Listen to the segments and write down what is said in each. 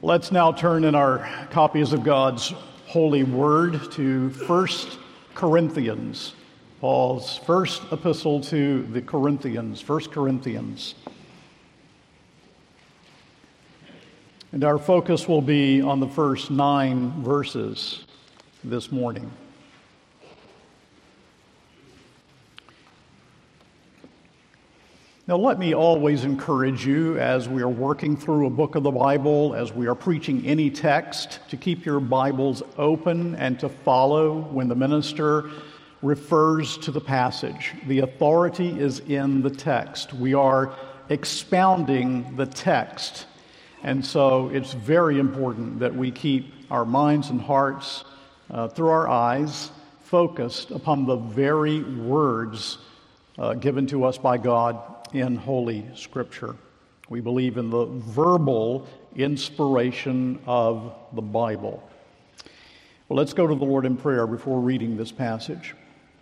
Let's now turn in our copies of God's holy word to 1 Corinthians, Paul's first epistle to the Corinthians, 1 Corinthians. And our focus will be on the first 9 verses this morning. Now, let me always encourage you as we are working through a book of the Bible, as we are preaching any text, to keep your Bibles open and to follow when the minister refers to the passage. The authority is in the text. We are expounding the text. And so it's very important that we keep our minds and hearts through our eyes focused upon the very words given to us by God in Holy Scripture. We believe in the verbal inspiration of the Bible. Well, let's go to the Lord in prayer before reading this passage.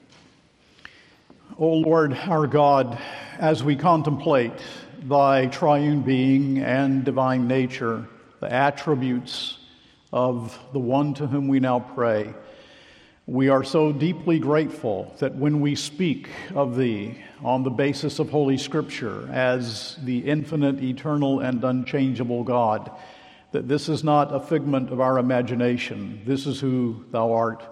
O Lord, our God, as we contemplate Thy triune being and divine nature, the attributes of the one to whom we now pray, we are so deeply grateful that when we speak of Thee on the basis of Holy Scripture as the infinite, eternal, and unchangeable God, that this is not a figment of our imagination. This is who Thou art.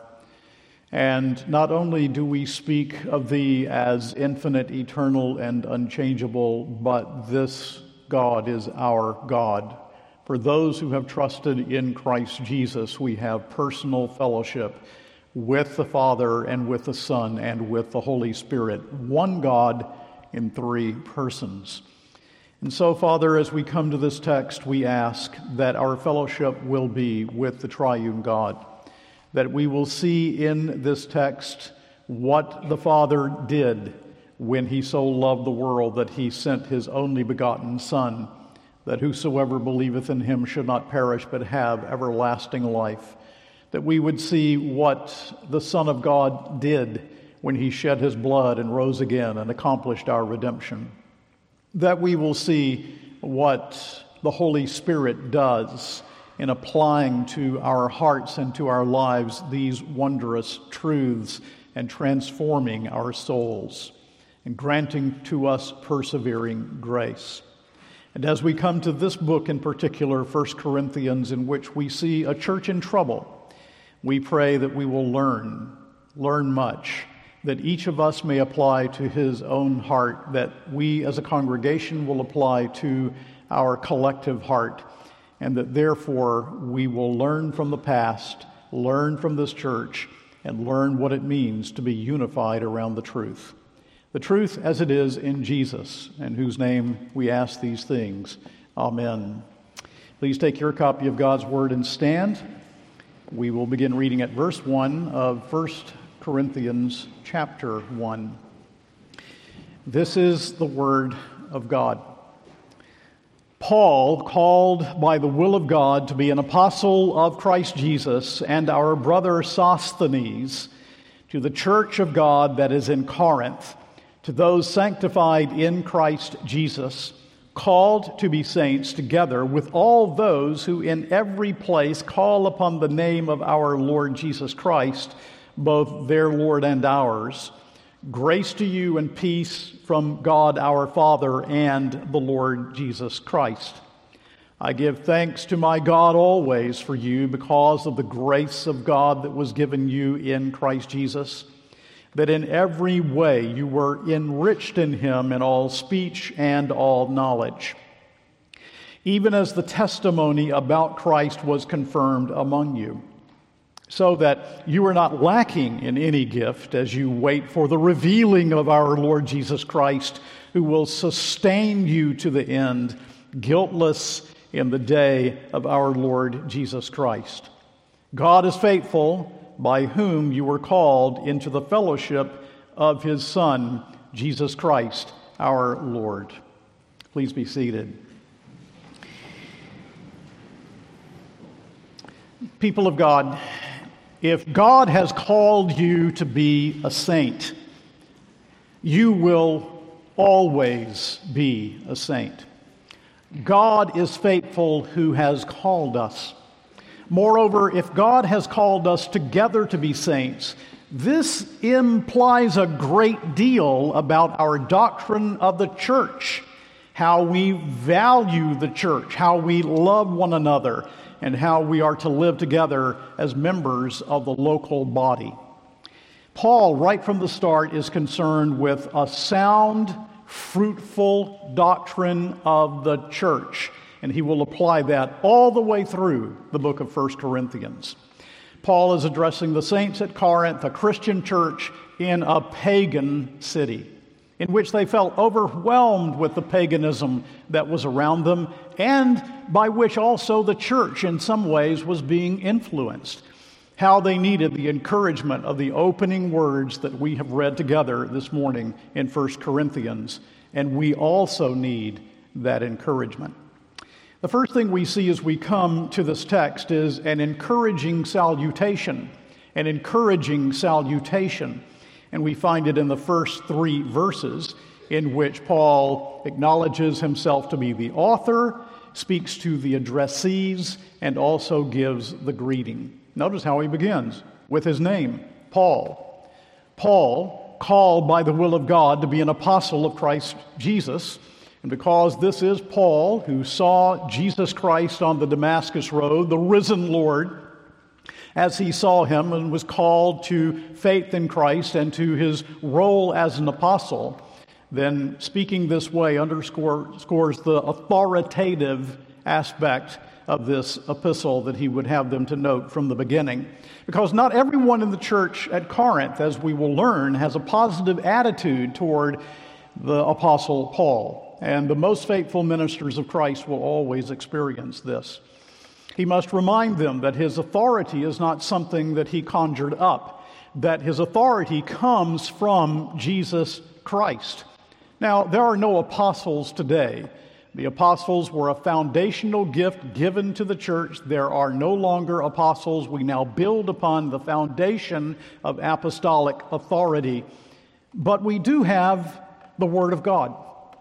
And not only do we speak of Thee as infinite, eternal, and unchangeable, but this God is our God. For those who have trusted in Christ Jesus, we have personal fellowship with the Father and with the Son and with the Holy Spirit, one God in 3 persons. And so, Father, as we come to this text, we ask that our fellowship will be with the triune God, that we will see in this text what the Father did when He so loved the world that He sent His only begotten Son, that whosoever believeth in Him should not perish but have everlasting life. That we would see what the Son of God did when He shed His blood and rose again and accomplished our redemption. That we will see what the Holy Spirit does in applying to our hearts and to our lives these wondrous truths and transforming our souls and granting to us persevering grace. And as we come to this book in particular, 1 Corinthians, in which we see a church in trouble, we pray that we will learn much, that each of us may apply to his own heart, that we as a congregation will apply to our collective heart, and that therefore we will learn from the past, learn from this church, and learn what it means to be unified around the truth. The truth as it is in Jesus, in whose name we ask these things. Amen. Please take your copy of God's Word and stand. We will begin reading at verse 1 of 1 Corinthians chapter 1. This is the Word of God. Paul, called by the will of God to be an apostle of Christ Jesus, and our brother Sosthenes, to the church of God that is in Corinth, to those sanctified in Christ Jesus, called to be saints, together with all those who in every place call upon the name of our Lord Jesus Christ, both their Lord and ours. Grace to you and peace from God our Father and the Lord Jesus Christ. I give thanks to my God always for you because of the grace of God that was given you in Christ Jesus, that in every way you were enriched in Him in all speech and all knowledge, even as the testimony about Christ was confirmed among you, so that you are not lacking in any gift as you wait for the revealing of our Lord Jesus Christ, who will sustain you to the end, guiltless in the day of our Lord Jesus Christ. God is faithful, by whom you were called into the fellowship of His Son, Jesus Christ, our Lord. Please be seated. People of God, if God has called you to be a saint, you will always be a saint. God is faithful who has called us. Moreover, if God has called us together to be saints, this implies a great deal about our doctrine of the church, how we value the church, how we love one another, and how we are to live together as members of the local body. Paul, right from the start, is concerned with a sound, fruitful doctrine of the church, and he will apply that all the way through the book of 1 Corinthians. Paul is addressing the saints at Corinth, a Christian church in a pagan city, in which they felt overwhelmed with the paganism that was around them, and by which also the church in some ways was being influenced. How they needed the encouragement of the opening words that we have read together this morning in 1 Corinthians, and we also need that encouragement. The first thing we see as we come to this text is an encouraging salutation, an encouraging salutation. And we find it in the first 3 verses in which Paul acknowledges himself to be the author, speaks to the addressees, and also gives the greeting. Notice how he begins with his name, Paul. Paul, called by the will of God to be an apostle of Christ Jesus. And because this is Paul, who saw Jesus Christ on the Damascus Road, the risen Lord, as he saw him and was called to faith in Christ and to his role as an apostle, then speaking this way underscores the authoritative aspect of this epistle that he would have them to note from the beginning. Because not everyone in the church at Corinth, as we will learn, has a positive attitude toward the apostle Paul. And the most faithful ministers of Christ will always experience this. He must remind them that his authority is not something that he conjured up, that his authority comes from Jesus Christ. Now, there are no apostles today. The apostles were a foundational gift given to the church. There are no longer apostles. We now build upon the foundation of apostolic authority. But we do have the Word of God.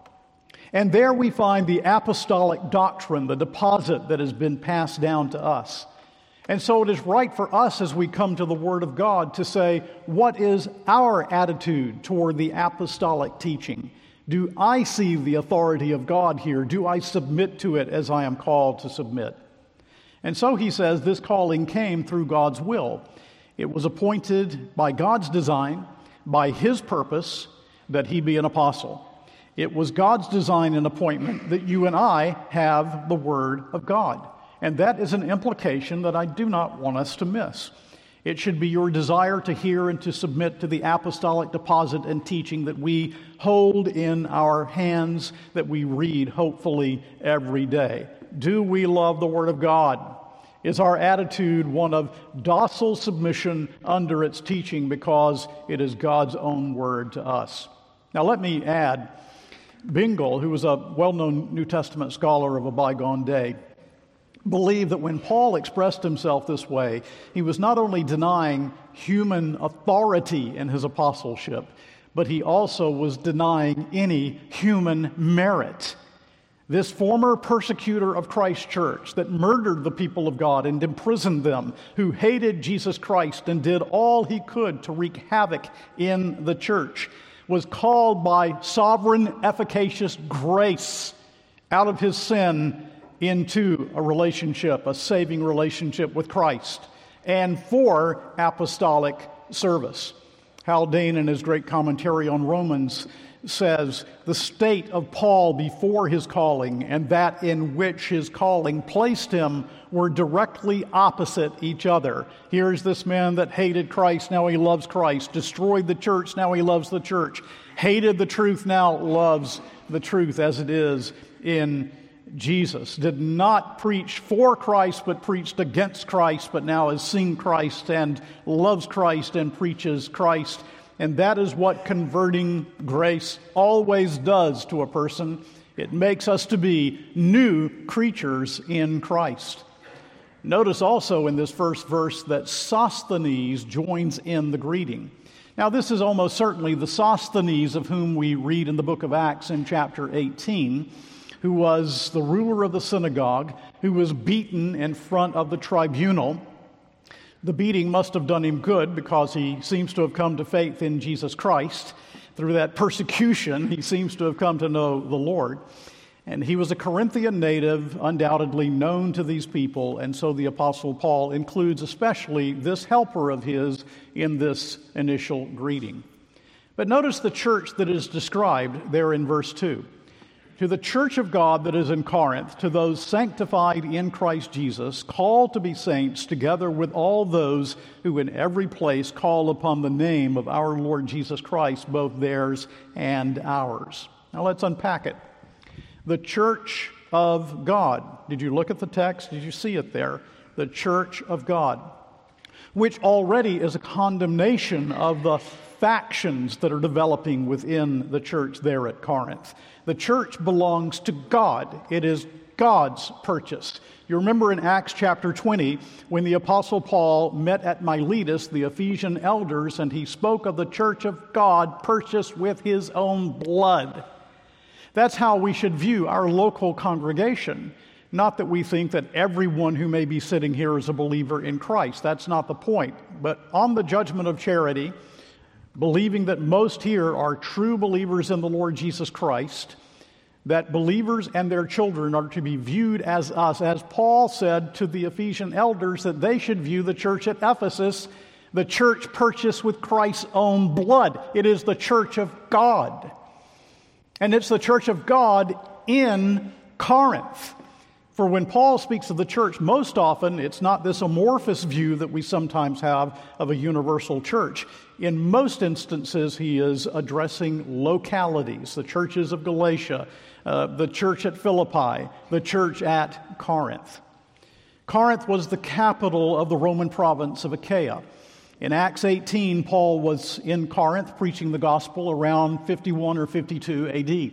And there we find the apostolic doctrine, the deposit that has been passed down to us. And so it is right for us as we come to the Word of God to say, what is our attitude toward the apostolic teaching? Do I see the authority of God here? Do I submit to it as I am called to submit? And so he says this calling came through God's will. It was appointed by God's design, by his purpose, that he be an apostle. It was God's design and appointment that you and I have the Word of God. And that is an implication that I do not want us to miss. It should be your desire to hear and to submit to the apostolic deposit and teaching that we hold in our hands, that we read, hopefully, every day. Do we love the Word of God? Is our attitude one of docile submission under its teaching because it is God's own Word to us? Now let me add, Bingel, who was a well-known New Testament scholar of a bygone day, believed that when Paul expressed himself this way, he was not only denying human authority in his apostleship, but he also was denying any human merit. This former persecutor of Christ's church that murdered the people of God and imprisoned them, who hated Jesus Christ and did all he could to wreak havoc in the church, was called by sovereign, efficacious grace out of his sin into a relationship, a saving relationship with Christ, and for apostolic service. Haldane, in his great commentary on Romans, says the state of Paul before his calling and that in which his calling placed him were directly opposite each other. Here's this man that hated Christ, now he loves Christ. Destroyed the church, now he loves the church. Hated the truth, now loves the truth as it is in Jesus. Did not preach for Christ, but preached against Christ, but now has seen Christ and loves Christ and preaches Christ. And that is what converting grace always does to a person. It makes us to be new creatures in Christ. Notice also in this first verse that Sosthenes joins in the greeting. Now, this is almost certainly the Sosthenes of whom we read in the book of Acts in chapter 18, who was the ruler of the synagogue, who was beaten in front of the tribunal. The beating must have done him good because he seems to have come to faith in Jesus Christ. Through that persecution, he seems to have come to know the Lord. And he was a Corinthian native, undoubtedly known to these people, and so the Apostle Paul includes especially this helper of his in this initial greeting. But notice the church that is described there in verse 2. To the church of God that is in Corinth, to those sanctified in Christ Jesus, called to be saints, together with all those who in every place call upon the name of our Lord Jesus Christ, both theirs and ours. Now let's unpack it. The church of God. Did you look at the text? Did you see it there? The church of God, which already is a condemnation of the factions that are developing within the church there at Corinth. The church belongs to God. It is God's purchase. You remember in Acts chapter 20, when the Apostle Paul met at Miletus the Ephesian elders, and he spoke of the church of God purchased with his own blood. That's how we should view our local congregation. Not that we think that everyone who may be sitting here is a believer in Christ. That's not the point. But on the judgment of charity, believing that most here are true believers in the Lord Jesus Christ, that believers and their children are to be viewed as us, as Paul said to the Ephesian elders that they should view the church at Ephesus, the church purchased with Christ's own blood. It is the church of God. And it's the church of God in Corinth. For when Paul speaks of the church, most often it's not this amorphous view that we sometimes have of a universal church. In most instances, he is addressing localities, the churches of Galatia, the church at Philippi, the church at Corinth. Corinth was the capital of the Roman province of Achaia. In Acts 18, Paul was in Corinth preaching the gospel around 51 or 52 AD.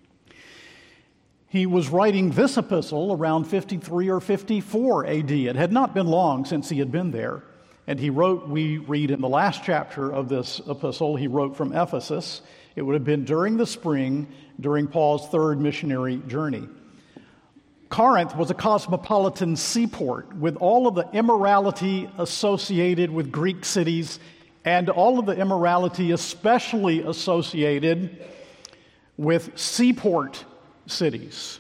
He was writing this epistle around 53 or 54 AD. It had not been long since he had been there. And he wrote, we read in the last chapter of this epistle, he wrote from Ephesus. It would have been during the spring, during Paul's third missionary journey. Corinth was a cosmopolitan seaport with all of the immorality associated with Greek cities and all of the immorality especially associated with seaport cities.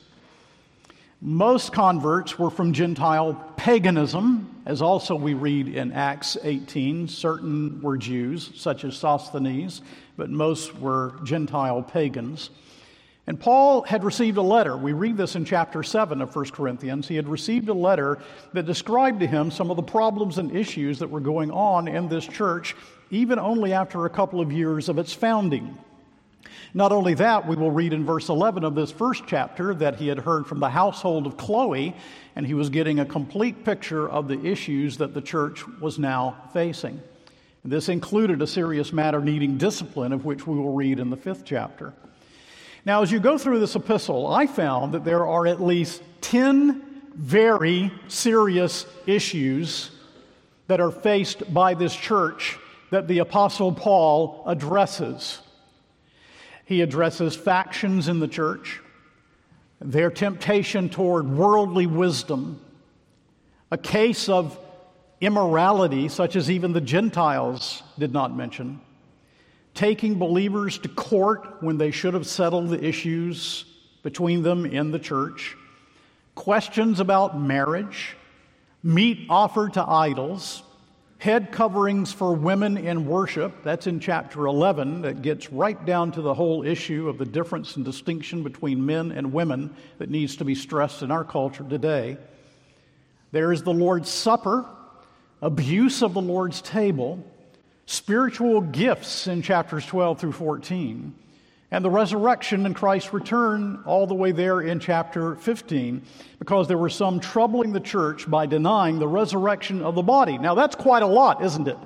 Most converts were from Gentile paganism, as also we read in Acts 18. Certain were Jews, such as Sosthenes, but most were Gentile pagans. And Paul had received a letter. We read this in chapter 7 of 1 Corinthians. He had received a letter that described to him some of the problems and issues that were going on in this church, even only after a couple of years of its founding. Not only that, we will read in verse 11 of this first chapter that he had heard from the household of Chloe, and he was getting a complete picture of the issues that the church was now facing. This included a serious matter needing discipline, of which we will read in the 5th chapter. Now, as you go through this epistle, I found that there are at least 10 very serious issues that are faced by this church that the Apostle Paul addresses. He addresses factions in the church, their temptation toward worldly wisdom, a case of immorality such as even the Gentiles did not mention, taking believers to court when they should have settled the issues between them in the church, questions about marriage, meat offered to idols, head coverings for women in worship. That's in chapter 11. That gets right down to the whole issue of the difference and distinction between men and women that needs to be stressed in our culture today. There is the Lord's Supper, abuse of the Lord's table, spiritual gifts in chapters 12 through 14, and the resurrection and Christ's return all the way there in chapter 15, because there were some troubling the church by denying the resurrection of the body. Now that's quite a lot, isn't it?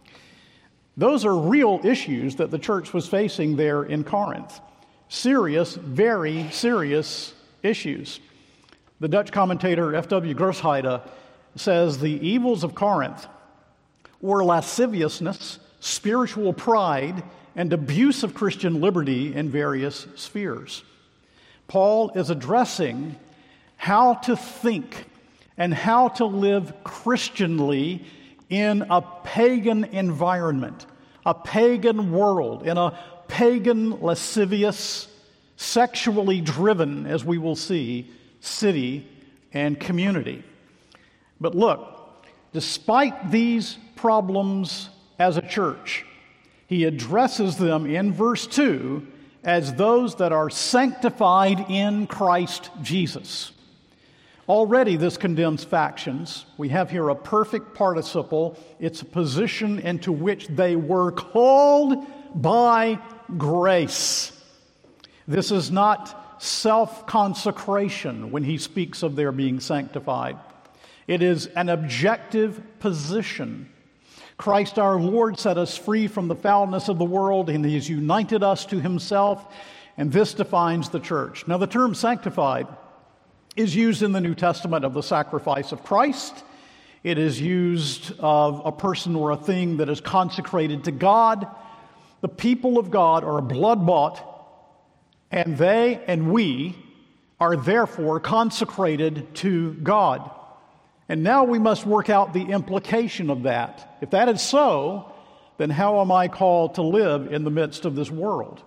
Those are real issues that the church was facing there in Corinth. Serious, very serious issues. The Dutch commentator F.W. Grossheide says the evils of Corinth were lasciviousness, spiritual pride, and abuse of Christian liberty in various spheres. Paul is addressing how to think and how to live Christianly in a pagan environment, a pagan world, in a pagan, lascivious, sexually driven, as we will see, city and community. But look, despite these problems as a church, he addresses them in verse 2 as those that are sanctified in Christ Jesus. Already this condemns factions. We have here a perfect participle. It's a position into which they were called by grace. This is not self-consecration when he speaks of their being sanctified. It is an objective position. Christ our Lord set us free from the foulness of the world, and he has united us to himself, and this defines the church. Now, the term sanctified is used in the New Testament of the sacrifice of Christ. It is used of a person or a thing that is consecrated to God. The people of God are blood-bought, and they and we are therefore consecrated to God. And now we must work out the implication of that. If that is so, then how am I called to live in the midst of this world?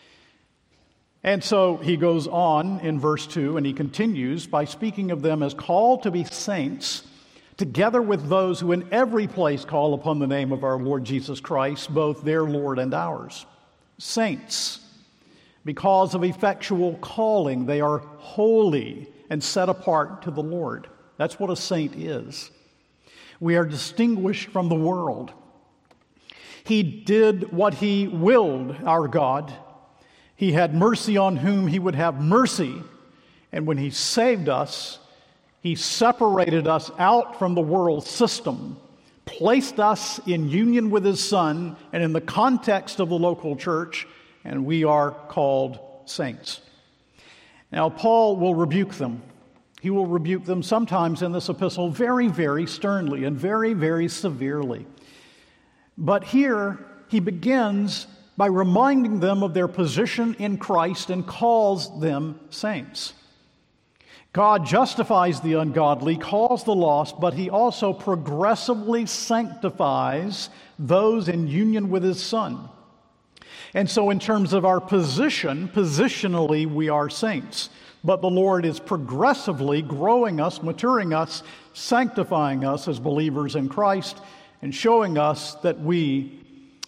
And so he goes on in verse 2, and he continues by speaking of them as called to be saints, together with those who in every place call upon the name of our Lord Jesus Christ, both their Lord and ours. Saints. Because of effectual calling, they are holy and set apart to the Lord. That's what a saint is. We are distinguished from the world. He did what he willed, our God. He had mercy on whom he would have mercy. And when he saved us, he separated us out from the world system, placed us in union with his Son and in the context of the local church, and we are called saints. Now, Paul will rebuke them. He will rebuke them sometimes in this epistle very, very sternly and very, very severely. But here he begins by reminding them of their position in Christ and calls them saints. God justifies the ungodly, calls the lost, but he also progressively sanctifies those in union with his Son. And so in terms of our position, positionally we are saints. But the Lord is progressively growing us, maturing us, sanctifying us as believers in Christ, and showing us that we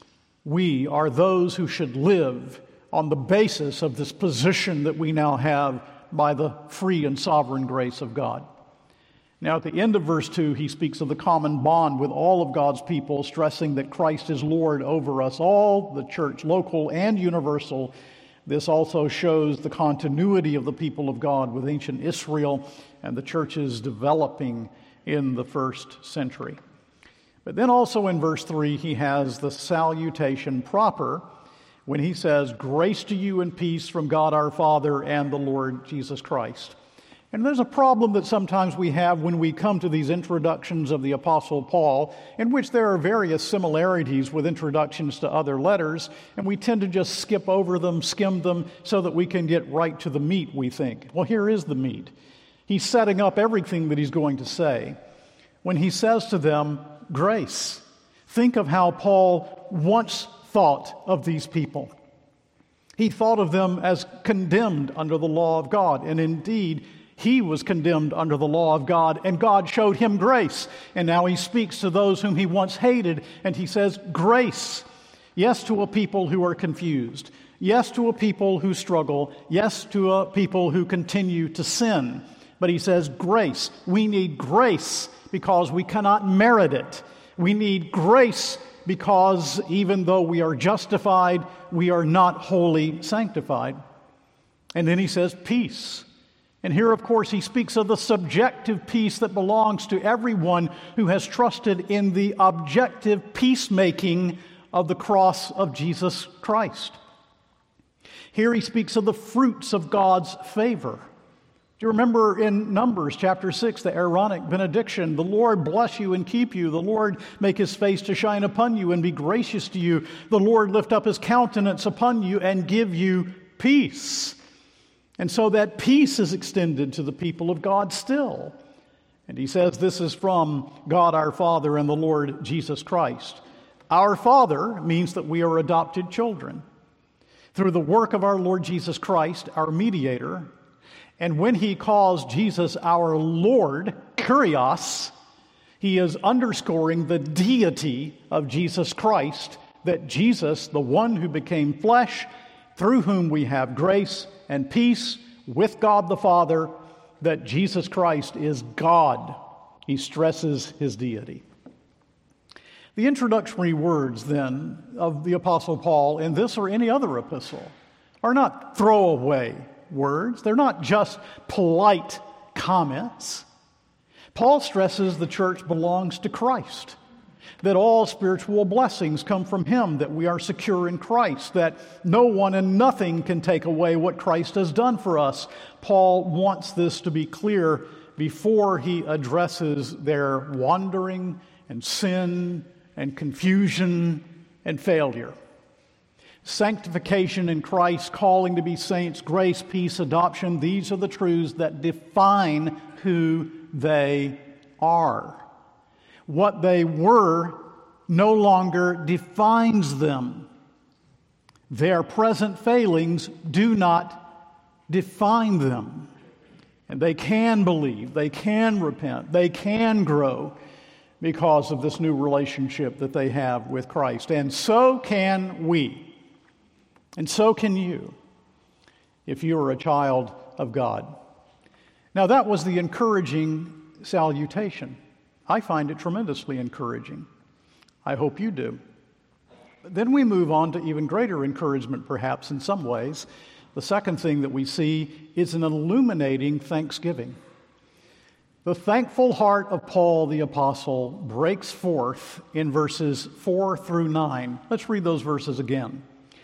are those who should live on the basis of this position that we now have by the free and sovereign grace of God. Now, at the end of verse 2, he speaks of the common bond with all of God's people, stressing that Christ is Lord over us all, the church, local and universal. This also shows the continuity of the people of God with ancient Israel and the churches developing in the first century. But then also in verse 3, he has the salutation proper when he says, "Grace to you and peace from God our Father and the Lord Jesus Christ." And there's a problem that sometimes we have when we come to these introductions of the Apostle Paul, in which there are various similarities with introductions to other letters, and we tend to just skip over them, skim them, so that we can get right to the meat, we think. Well, here is the meat. He's setting up everything that he's going to say. When he says to them, grace, think of how Paul once thought of these people. He thought of them as condemned under the law of God, and indeed, he was condemned under the law of God, and God showed him grace. And now he speaks to those whom he once hated, and he says, grace. Yes, to a people who are confused. Yes, to a people who struggle. Yes, to a people who continue to sin. But he says, grace. We need grace because we cannot merit it. We need grace because even though we are justified, we are not wholly sanctified. And then he says, peace. And here, of course, he speaks of the subjective peace that belongs to everyone who has trusted in the objective peacemaking of the cross of Jesus Christ. Here he speaks of the fruits of God's favor. Do you remember in Numbers chapter 6, the Aaronic benediction, the Lord bless you and keep you, the Lord make his face to shine upon you and be gracious to you, the Lord lift up his countenance upon you and give you peace. And so that peace is extended to the people of God still. And he says this is from God our Father and the Lord Jesus Christ. Our Father means that we are adopted children through the work of our Lord Jesus Christ, our mediator. And when he calls Jesus our Lord, Kyrios, he is underscoring the deity of Jesus Christ, that Jesus, the one who became flesh, through whom we have grace and peace with God the Father, that Jesus Christ is God. He stresses his deity. The introductory words, then, of the Apostle Paul in this or any other epistle are not throwaway words. They're not just polite comments. Paul stresses the church belongs to Christ, that all spiritual blessings come from him, that we are secure in Christ, that no one and nothing can take away what Christ has done for us. Paul wants this to be clear before he addresses their wandering and sin and confusion and failure. Sanctification in Christ, calling to be saints, grace, peace, adoption, these are the truths that define who they are. What they were no longer defines them. Their present failings do not define them. And they can believe, they can repent, they can grow because of this new relationship that they have with Christ. And so can we. And so can you, if you are a child of God. Now, that was the encouraging salutation. I find it tremendously encouraging. I hope you do. Then we move on to even greater encouragement, perhaps, in some ways. The second thing that we see is an illuminating thanksgiving. The thankful heart of Paul the Apostle breaks forth in verses 4 through 9. Let's read those verses again.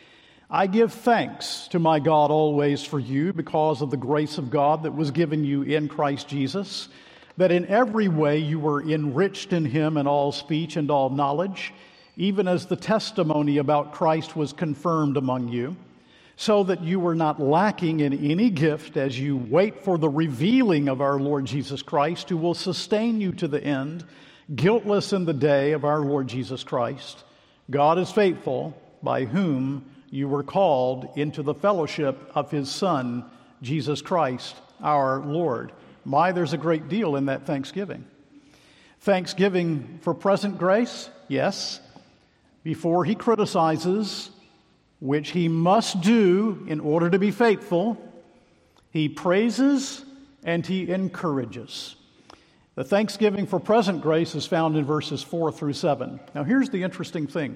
I give thanks to my God always for you because of the grace of God that was given you in Christ Jesus, that in every way you were enriched in him in all speech and all knowledge, even as the testimony about Christ was confirmed among you, so that you were not lacking in any gift as you wait for the revealing of our Lord Jesus Christ, who will sustain you to the end, guiltless in the day of our Lord Jesus Christ. God is faithful, by whom you were called into the fellowship of his Son, Jesus Christ, our Lord. My, there's a great deal in that thanksgiving. Thanksgiving for present grace, yes, before he criticizes, which he must do in order to be faithful. He praises and he encourages. The thanksgiving for present grace is found in verses 4 through 7. Now, here's the interesting thing.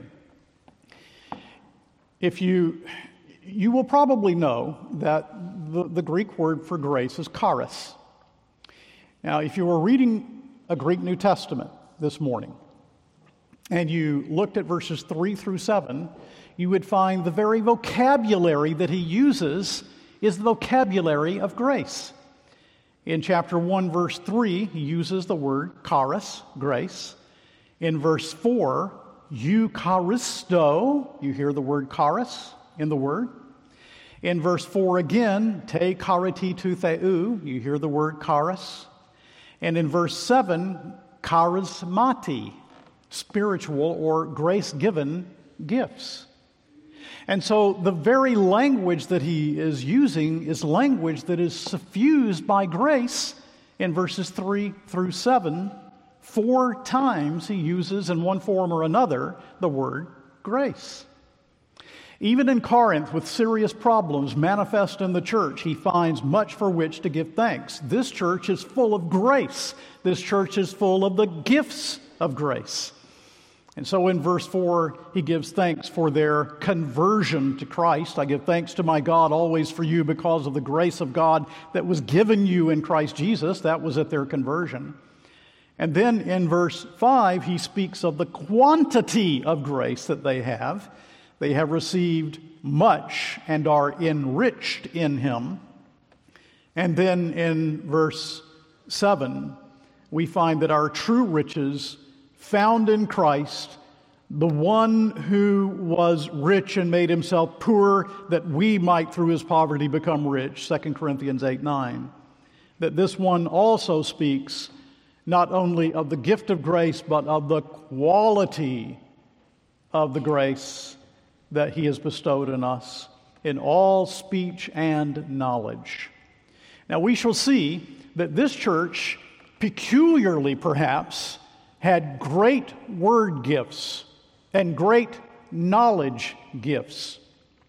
If you will probably know that the Greek word for grace is charis. Now, if you were reading a Greek New Testament this morning and you looked at verses 3 through 7, you would find the very vocabulary that he uses is the vocabulary of grace. In chapter 1, verse 3, he uses the word charis, grace. In verse 4, eucharisto, you hear the word charis in the word. In verse 4 again, te charititu theou, you hear the word charis. And in verse 7, charismati, spiritual or grace-given gifts. And so the very language that he is using is language that is suffused by grace. In verses 3 through 7, 4 times he uses in one form or another the word grace. Even in Corinth, with serious problems manifest in the church, he finds much for which to give thanks. This church is full of grace. This church is full of the gifts of grace. And so in verse 4, he gives thanks for their conversion to Christ. I give thanks to my God always for you because of the grace of God that was given you in Christ Jesus. That was at their conversion. And then in verse 5, he speaks of the quantity of grace that they have. They have received much and are enriched in him. And then in verse 7, we find that our true riches found in Christ the one who was rich and made himself poor that we might through his poverty become rich, 2 Corinthians 8:9. That this one also speaks not only of the gift of grace, but of the quality of the grace that he has bestowed on us in all speech and knowledge. Now we shall see that this church, peculiarly perhaps, had great word gifts and great knowledge gifts,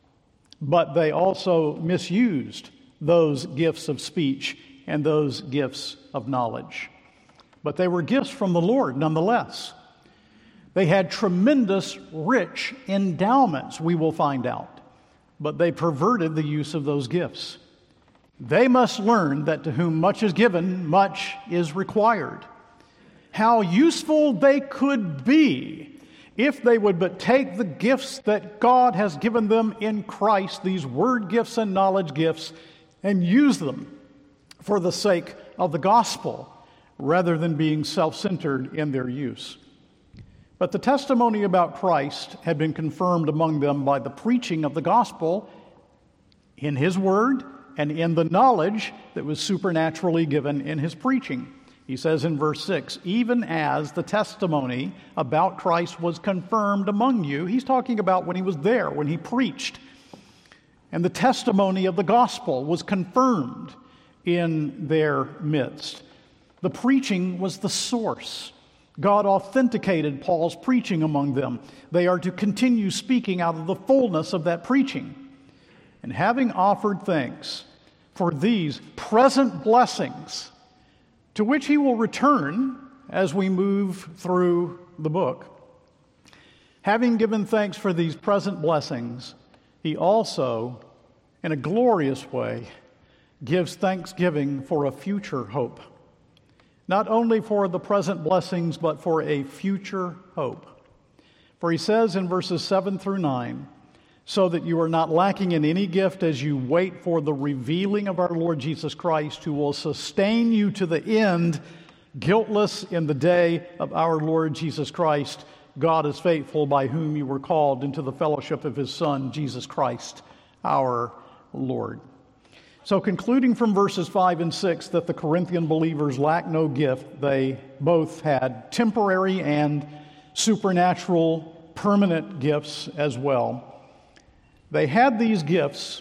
but they also misused those gifts of speech and those gifts of knowledge. But they were gifts from the Lord nonetheless. They had tremendous, rich endowments, we will find out, but they perverted the use of those gifts. They must learn that to whom much is given, much is required. How useful they could be if they would but take the gifts that God has given them in Christ, these word gifts and knowledge gifts, and use them for the sake of the gospel, rather than being self-centered in their use. But the testimony about Christ had been confirmed among them by the preaching of the gospel in his word and in the knowledge that was supernaturally given in his preaching. He says in verse 6, even as the testimony about Christ was confirmed among you. He's talking about when he was there, when he preached. And the testimony of the gospel was confirmed in their midst. The preaching was the source. God authenticated Paul's preaching among them. They are to continue speaking out of the fullness of that preaching. And having offered thanks for these present blessings, to which he will return as we move through the book. Having given thanks for these present blessings, he also, in a glorious way, gives thanksgiving for a future hope. Not only for the present blessings, but for a future hope. For he says in verses 7 through 9, so that you are not lacking in any gift as you wait for the revealing of our Lord Jesus Christ, who will sustain you to the end, guiltless in the day of our Lord Jesus Christ. God is faithful, by whom you were called into the fellowship of his Son, Jesus Christ, our Lord. So concluding from verses 5 and 6 that the Corinthian believers lacked no gift, they both had temporary and supernatural permanent gifts as well. They had these gifts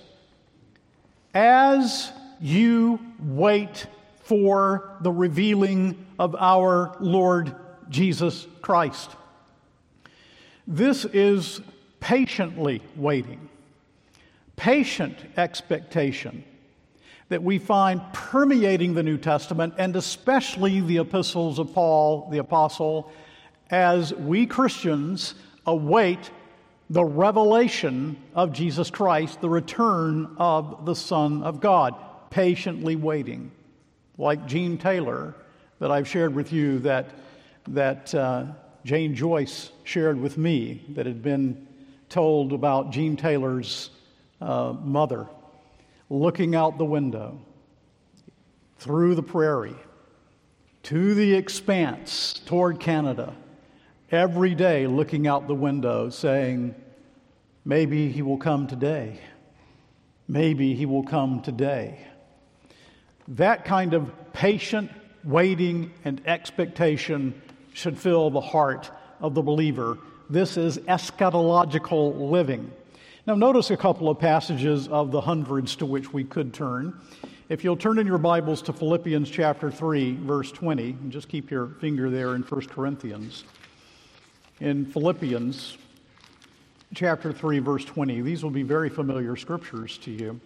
as you wait for the revealing of our Lord Jesus Christ. This is patiently waiting, patient expectation that we find permeating the New Testament, and especially the epistles of Paul the Apostle, as we Christians await the revelation of Jesus Christ, the return of the Son of God, patiently waiting. Like Gene Taylor, that I've shared with you, that Jane Joyce shared with me, that had been told about Gene Taylor's mother looking out the window through the prairie to the expanse toward Canada, every day looking out the window saying, maybe he will come today. Maybe he will come today. That kind of patient waiting and expectation should fill the heart of the believer. This is eschatological living. Now notice a couple of passages of the hundreds to which we could turn. If you'll turn in your Bibles to Philippians chapter 3, verse 20, and just keep your finger there in 1 Corinthians. In Philippians chapter 3, verse 20, these will be very familiar scriptures to you.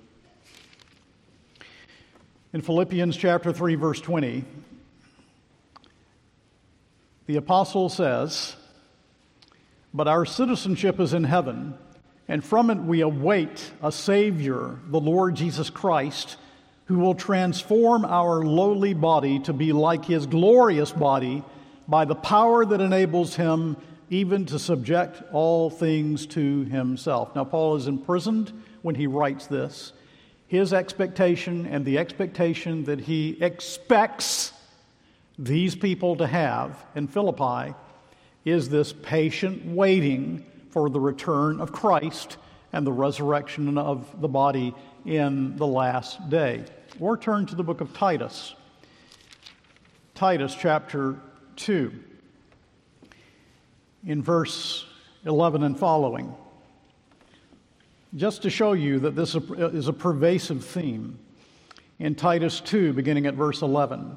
In Philippians chapter 3, verse 20, the apostle says, but our citizenship is in heaven, and from it we await a Savior, the Lord Jesus Christ, who will transform our lowly body to be like his glorious body by the power that enables him even to subject all things to himself. Now, Paul is imprisoned when he writes this. His expectation and the expectation that he expects these people to have in Philippi is this patient waiting for the return of Christ and the resurrection of the body in the last day. Or turn to the book of Titus. Titus chapter 2, in verse 11 and following. Just to show you that this is a pervasive theme. In Titus 2, beginning at verse 11.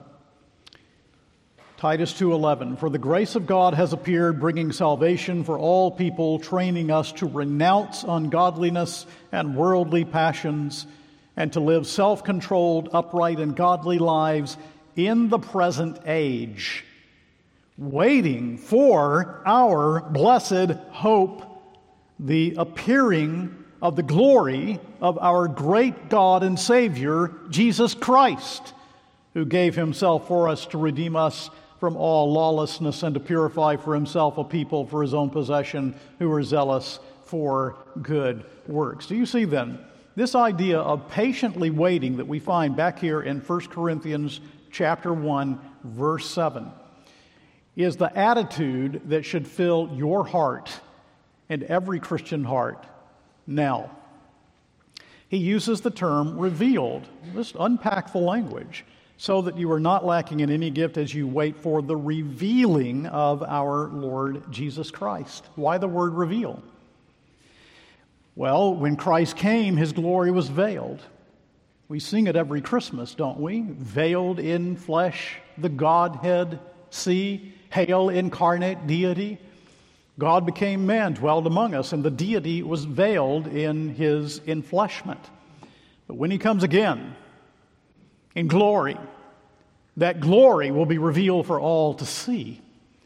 Titus 2:11, "For the grace of God has appeared, bringing salvation for all people, training us to renounce ungodliness and worldly passions, and to live self-controlled, upright, and godly lives in the present age, waiting for our blessed hope, the appearing of the glory of our great God and Savior, Jesus Christ, who gave himself for us to redeem us from all lawlessness and to purify for himself a people for his own possession who are zealous for good works." Do you see then this idea of patiently waiting that we find back here in 1 Corinthians chapter 1, verse 7, is the attitude that should fill your heart and every Christian heart now. He uses the term revealed. Let's unpack the language so that you are not lacking in any gift as you wait for the revealing of our Lord Jesus Christ. Why the word reveal? Well, when Christ came, his glory was veiled. We sing it every Christmas, don't we? Veiled in flesh, the Godhead see. Hail, incarnate deity. God became man, dwelled among us, and the deity was veiled in his enfleshment. But when he comes again in glory, that glory will be revealed for all to see.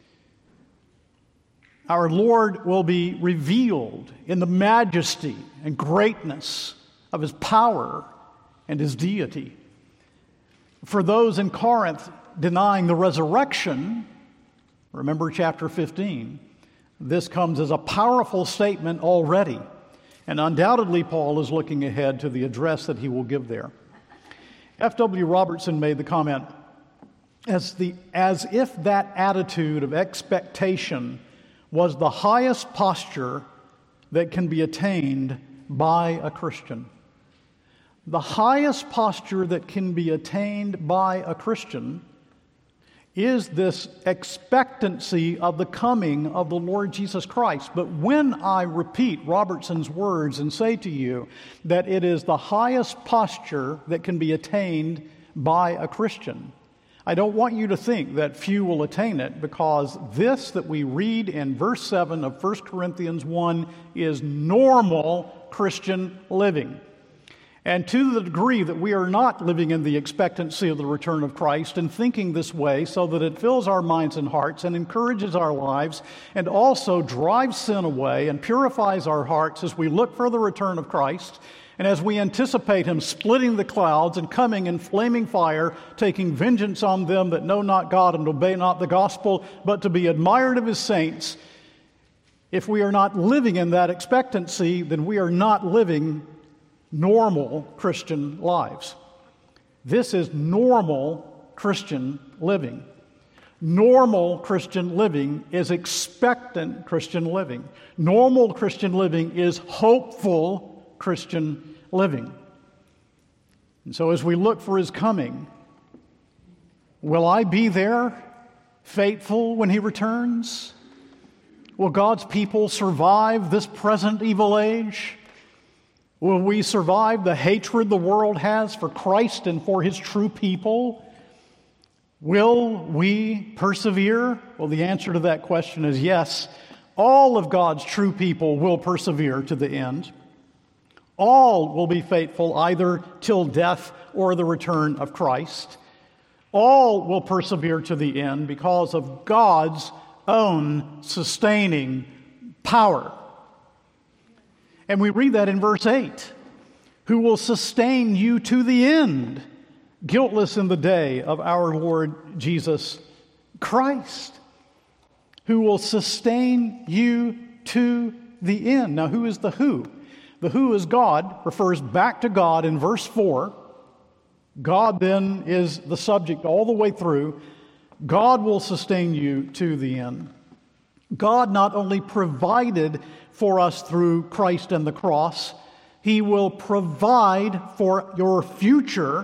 Our Lord will be revealed in the majesty and greatness of his power and his deity. For those in Corinth denying the resurrection, remember chapter 15, this comes as a powerful statement already. And undoubtedly, Paul is looking ahead to the address that he will give there. F.W. Robertson made the comment, as if that attitude of expectation was the highest posture that can be attained by a Christian. The highest posture that can be attained by a Christian is this expectancy of the coming of the Lord Jesus Christ. But when I repeat Robertson's words and say to you that it is the highest posture that can be attained by a Christian, I don't want you to think that few will attain it, because this that we read in verse 7 of 1 Corinthians 1 is normal Christian living. And to the degree that we are not living in the expectancy of the return of Christ and thinking this way so that it fills our minds and hearts and encourages our lives and also drives sin away and purifies our hearts as we look for the return of Christ and as we anticipate him splitting the clouds and coming in flaming fire, taking vengeance on them that know not God and obey not the gospel, but to be admired of his saints. If we are not living in that expectancy, then we are not living normal Christian lives. This is normal Christian living. Normal Christian living is expectant Christian living. Normal Christian living is hopeful Christian living. And so as we look for his coming, will I be there, faithful when he returns? Will God's people survive this present evil age? Will we survive the hatred the world has for Christ and for his true people? Will we persevere? Well, the answer to that question is yes. All of God's true people will persevere to the end. All will be faithful either till death or the return of Christ. All will persevere to the end because of God's own sustaining power. And we read that in verse 8. Who will sustain you to the end, guiltless in the day of our Lord Jesus Christ. Who will sustain you to the end. Now, who is the who? The who is God, refers back to God in verse 4. God then is the subject all the way through. God will sustain you to the end. God not only provided for us through Christ and the cross, He will provide for your future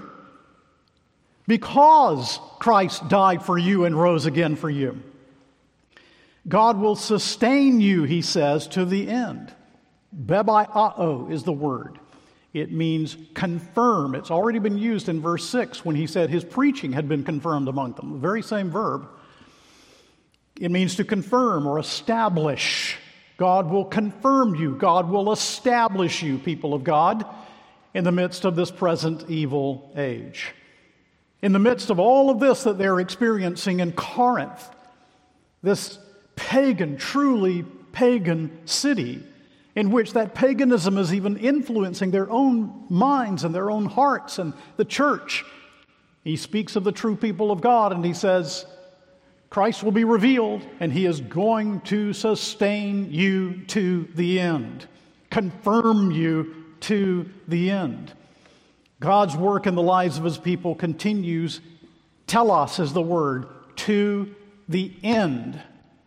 because Christ died for you and rose again for you. God will sustain you, He says, to the end. Bebaiao is the word. It means confirm. It's already been used in verse 6 when He said His preaching had been confirmed among them. The very same verb. It means to confirm or establish. God will confirm you. God will establish you, people of God, in the midst of this present evil age. In the midst of all of this that they're experiencing in Corinth, this pagan, truly pagan city, in which that paganism is even influencing their own minds and their own hearts and the church. He speaks of the true people of God, and he says, Christ will be revealed, and He is going to sustain you to the end, confirm you to the end. God's work in the lives of His people continues. Telos is the word, to the end.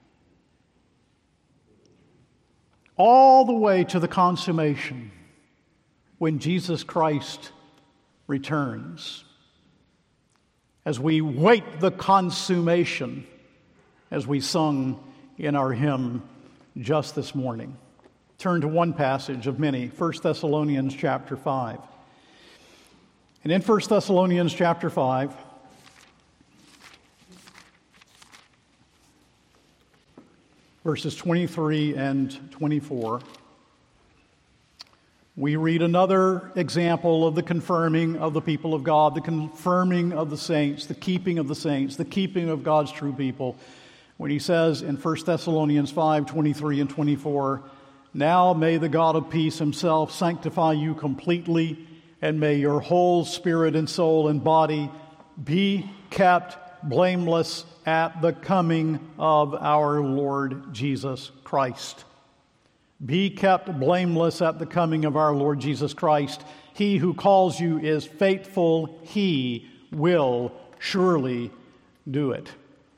All the way to the consummation when Jesus Christ returns. As we wait the consummation, as we sung in our hymn just this morning. Turn to one passage of many, 1 Thessalonians chapter 5. And in 1 Thessalonians chapter 5, verses 23 and 24, we read another example of the confirming of the people of God, the confirming of the saints, the keeping of the saints, the keeping of God's true people. When he says in 1 Thessalonians 5, 23 and 24, now may the God of peace Himself sanctify you completely, and may your whole spirit and soul and body be kept blameless at the coming of our Lord Jesus Christ. Be kept blameless at the coming of our Lord Jesus Christ. He who calls you is faithful. He will surely do it.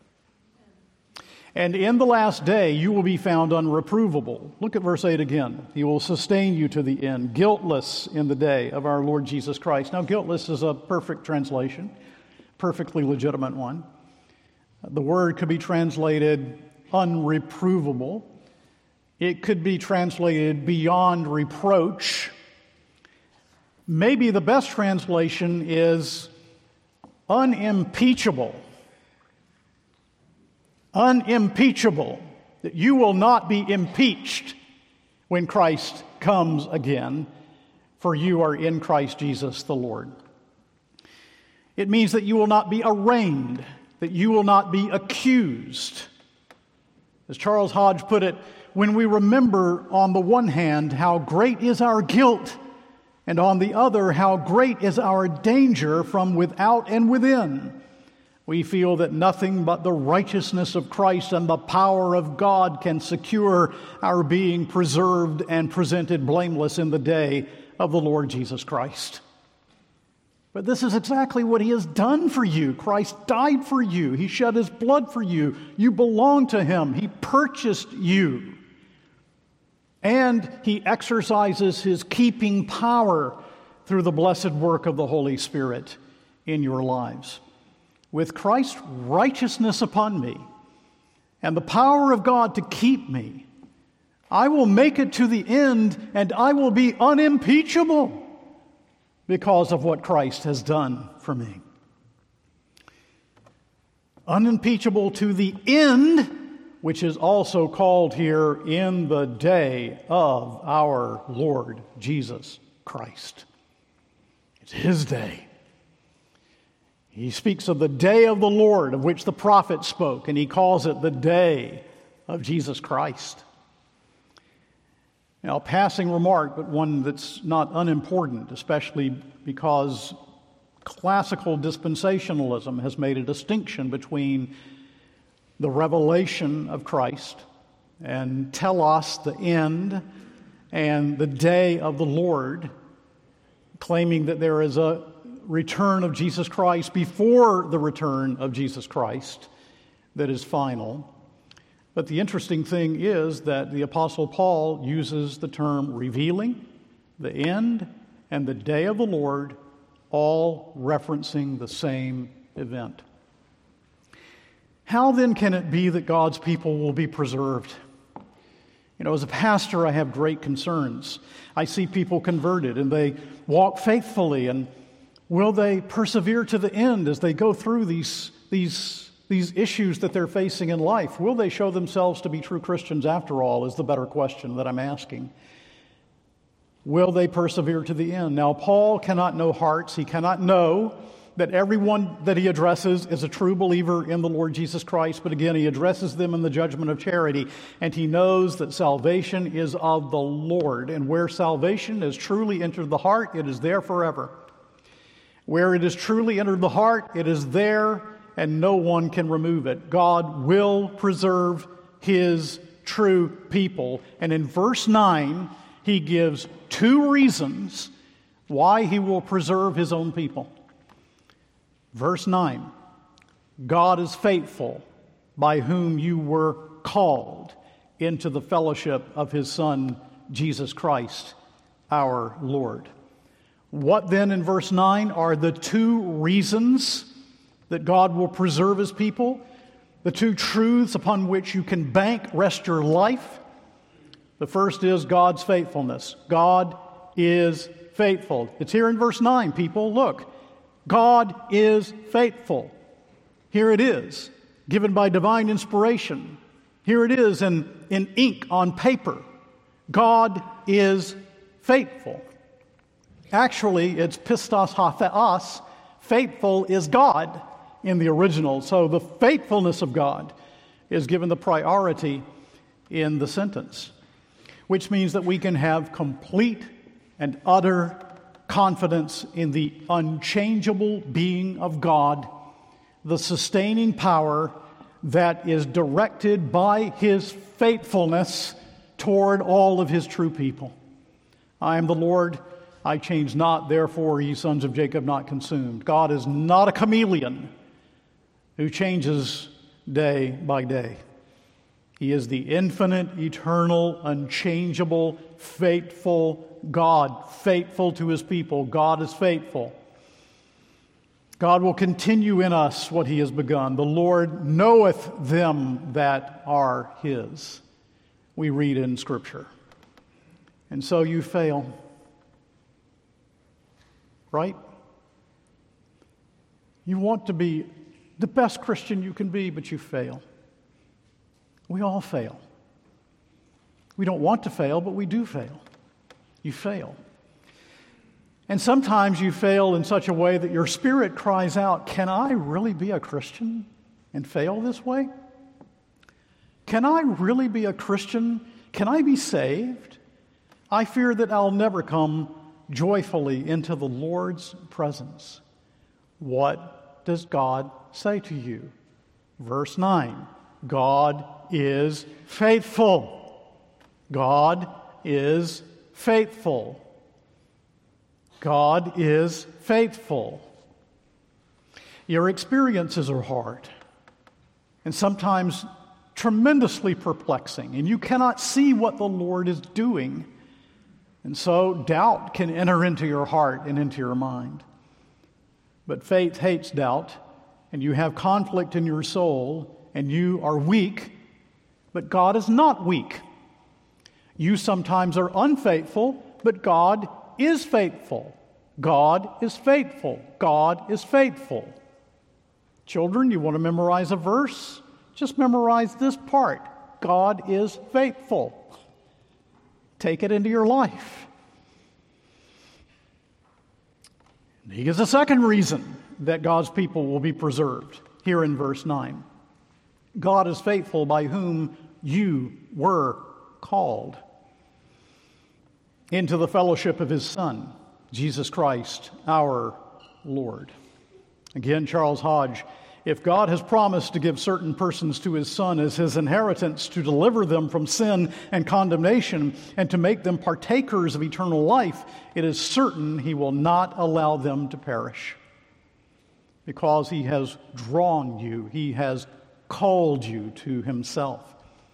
And in the last day you will be found unreprovable. Look at verse 8 again. He will sustain you to the end, guiltless in the day of our Lord Jesus Christ. Now, guiltless is a perfect translation, perfectly legitimate one. The word could be translated unreprovable. It could be translated beyond reproach. Maybe the best translation is unimpeachable. Unimpeachable, that you will not be impeached when Christ comes again, for you are in Christ Jesus the Lord. It means that you will not be arraigned, that you will not be accused. As Charles Hodge put it, when we remember on the one hand how great is our guilt, and on the other how great is our danger from without and within, we feel that nothing but the righteousness of Christ and the power of God can secure our being preserved and presented blameless in the day of the Lord Jesus Christ. But this is exactly what He has done for you. Christ died for you. He shed His blood for you. You belong to Him. He purchased you. And He exercises His keeping power through the blessed work of the Holy Spirit in your lives. With Christ's righteousness upon me and the power of God to keep me, I will make it to the end, and I will be unimpeachable because of what Christ has done for me. Unimpeachable to the end, which is also called here in the day of our Lord Jesus Christ. It's His day. He speaks of the day of the Lord, of which the prophet spoke, and he calls it the day of Jesus Christ. Now, a passing remark, but one that's not unimportant, especially because classical dispensationalism has made a distinction between the revelation of Christ and telos, the end, and the day of the Lord, claiming that there is a return of Jesus Christ before the return of Jesus Christ that is final. But the interesting thing is that the Apostle Paul uses the term revealing, the end, and the day of the Lord, all referencing the same event. How then can it be that God's people will be preserved? As a pastor, I have great concerns. I see people converted and they walk faithfully, and will they persevere to the end as they go through these issues that they're facing in life? Will they show themselves to be true Christians after all, is the better question that I'm asking. Will they persevere to the end? Now, Paul cannot know hearts. He cannot know that everyone that he addresses is a true believer in the Lord Jesus Christ. But again, he addresses them in the judgment of charity. And he knows that salvation is of the Lord. And where salvation has truly entered the heart, it is there forever. Where it has truly entered the heart, it is there, and no one can remove it. God will preserve his true people. And in verse 9, he gives two reasons why he will preserve his own people. Verse 9, God is faithful, by whom you were called into the fellowship of his Son, Jesus Christ, our Lord. What then in verse 9 are the two reasons that God will preserve his people? The two truths upon which you can rest your life? The first is God's faithfulness. God is faithful. It's here in verse 9, people. Look, God is faithful. Here it is, given by divine inspiration. Here it is in ink on paper. God is faithful. Actually, it's pistos ha theos. Faithful is God in the original. So the faithfulness of God is given the priority in the sentence, which means that we can have complete and utter confidence in the unchangeable being of God, the sustaining power that is directed by his faithfulness toward all of his true people. I am the Lord, I change not, therefore ye sons of Jacob not consumed. God is not a chameleon who changes day by day. He is the infinite, eternal, unchangeable, faithful God, faithful to his people. God is faithful. God will continue in us what he has begun. The Lord knoweth them that are his. We read in Scripture. And so you fail. Right? You want to be the best Christian you can be, but you fail. We all fail. We don't want to fail, but we do fail. You fail. And sometimes you fail in such a way that your spirit cries out, can I really be a Christian and fail this way? Can I really be a Christian? Can I be saved? I fear that I'll never come joyfully into the Lord's presence. What does God say to you? Verse 9, God is faithful. God is faithful. God is faithful. Your experiences are hard and sometimes tremendously perplexing, and you cannot see what the Lord is doing. And so doubt can enter into your heart and into your mind. But faith hates doubt, and you have conflict in your soul, and you are weak, but God is not weak. You sometimes are unfaithful, but God is faithful. God is faithful. God is faithful. Children, you want to memorize a verse? Just memorize this part. God is faithful. Take it into your life. He gives a second reason that God's people will be preserved here in verse 9. God is faithful, by whom you were called into the fellowship of his Son, Jesus Christ, our Lord. Again, Charles Hodge, if God has promised to give certain persons to his Son as his inheritance to deliver them from sin and condemnation and to make them partakers of eternal life, it is certain he will not allow them to perish. Because he has drawn you, he has called you to himself.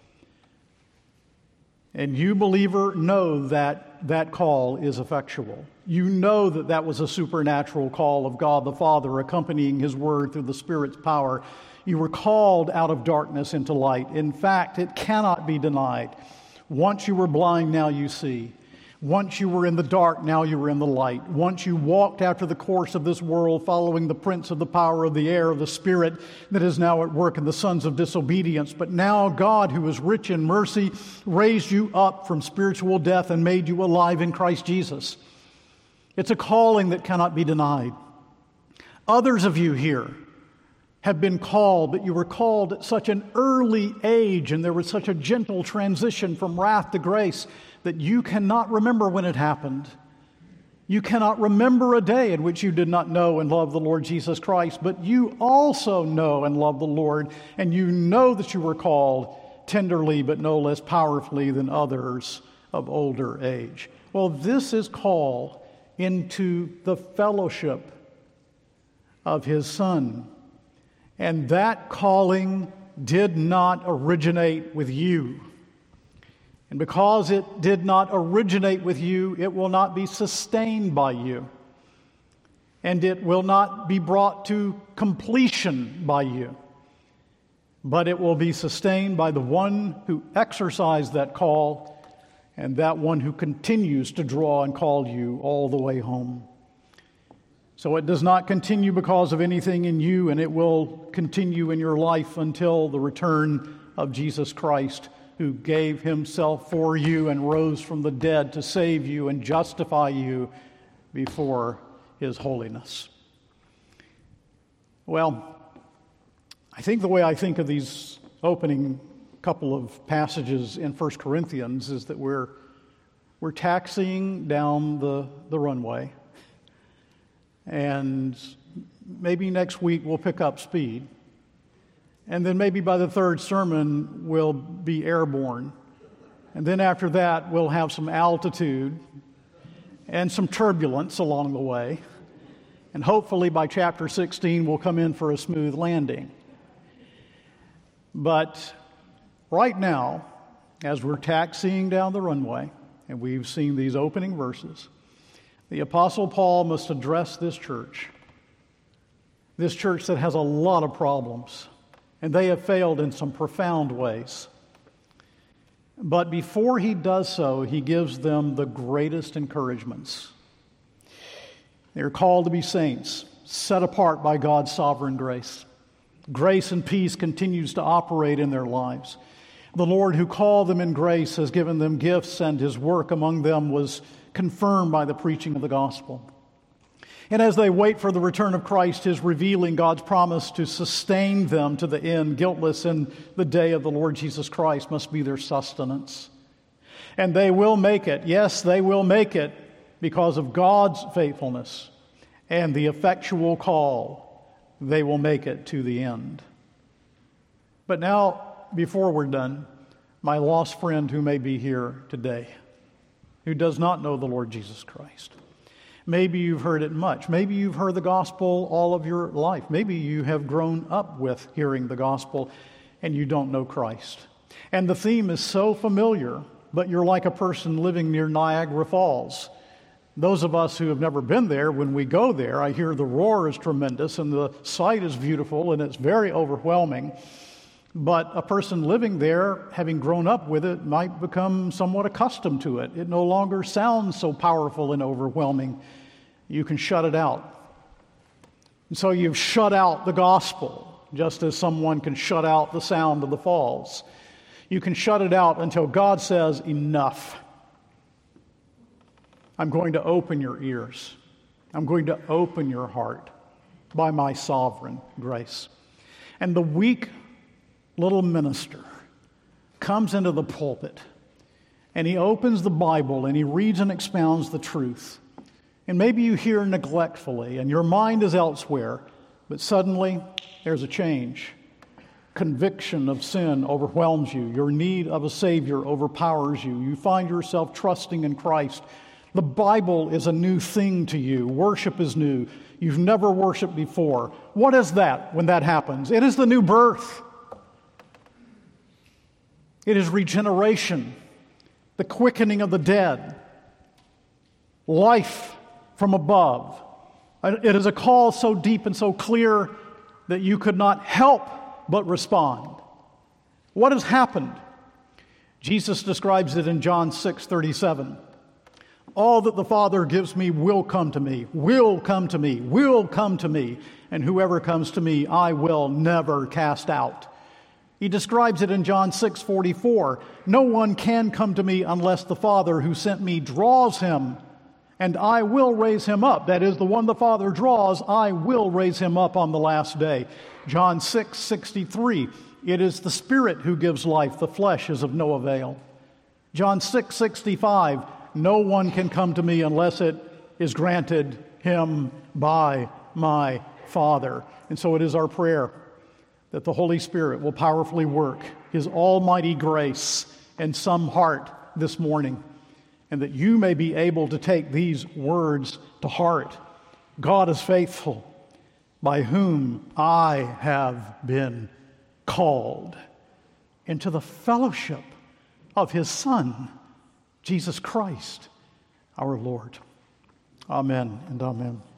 And you, believer, know that that call is effectual. You know that that was a supernatural call of God the Father accompanying His Word through the Spirit's power. You were called out of darkness into light. In fact, it cannot be denied. Once you were blind, now you see. Once you were in the dark, now you are in the light. Once you walked after the course of this world, following the prince of the power of the air, of the spirit that is now at work in the sons of disobedience. But now God, who is rich in mercy, raised you up from spiritual death and made you alive in Christ Jesus. It's a calling that cannot be denied. Others of you here have been called, but you were called at such an early age, and there was such a gentle transition from wrath to grace that you cannot remember when it happened. You cannot remember a day in which you did not know and love the Lord Jesus Christ, but you also know and love the Lord, and you know that you were called tenderly but no less powerfully than others of older age. Well, this is call into the fellowship of His Son. And that calling did not originate with you. And because it did not originate with you, it will not be sustained by you. And it will not be brought to completion by you. But it will be sustained by the one who exercised that call and that one who continues to draw and call you all the way home. So it does not continue because of anything in you, and it will continue in your life until the return of Jesus Christ, who gave Himself for you and rose from the dead to save you and justify you before His holiness. Well, I think the way I think of these opening couple of passages in 1 Corinthians is that we're taxiing down the runway. And maybe next week we'll pick up speed. And then maybe by the third sermon we'll be airborne. And then after that we'll have some altitude and some turbulence along the way. And hopefully by chapter 16 we'll come in for a smooth landing. But right now, as we're taxiing down the runway, and we've seen these opening verses, the Apostle Paul must address this church that has a lot of problems, and they have failed in some profound ways. But before he does so, he gives them the greatest encouragements. They're called to be saints, set apart by God's sovereign grace. Grace and peace continues to operate in their lives. The Lord who called them in grace has given them gifts, and His work among them was confirmed by the preaching of the gospel. And as they wait for the return of Christ, His revealing God's promise to sustain them to the end, guiltless in the day of the Lord Jesus Christ, must be their sustenance. And they will make it. Yes, they will make it because of God's faithfulness and the effectual call. They will make it to the end. But now, before we're done, my lost friend who may be here today, who does not know the Lord Jesus Christ. Maybe you've heard it much. Maybe you've heard the gospel all of your life. Maybe you have grown up with hearing the gospel and you don't know Christ. And the theme is so familiar, but you're like a person living near Niagara Falls. Those of us who have never been there, when we go there, I hear the roar is tremendous and the sight is beautiful and it's very overwhelming. But a person living there, having grown up with it, might become somewhat accustomed to it. It no longer sounds so powerful and overwhelming. You can shut it out. And so you've shut out the gospel, just as someone can shut out the sound of the falls. You can shut it out until God says, enough. I'm going to open your ears. I'm going to open your heart by my sovereign grace. And the weak little minister comes into the pulpit and he opens the Bible and he reads and expounds the truth. And maybe you hear neglectfully and your mind is elsewhere, but suddenly there's a change. Conviction of sin overwhelms you. Your need of a Savior overpowers you. You find yourself trusting in Christ. The Bible is a new thing to you. Worship is new. You've never worshiped before. What is that when that happens? It is the new birth. It is regeneration. the quickening of the dead, life from above. It is a call so deep and so clear that you could not help but respond. What has happened? Jesus describes it in John 6:37. All that the Father gives me will come to me, will come to me, will come to me, and whoever comes to me I will never cast out. He describes it in John 6:44. No one can come to me unless the Father who sent me draws him, and I will raise him up. That is, the one the Father draws, I will raise him up on the last day. John 6:63. It is the Spirit who gives life. The flesh is of no avail. John 6:65. No one can come to me unless it is granted him by my Father. And so it is our prayer that the Holy Spirit will powerfully work His almighty grace in some heart this morning, and that you may be able to take these words to heart. God is faithful, by whom I have been called into the fellowship of His Son, Jesus Christ, our Lord. Amen and amen.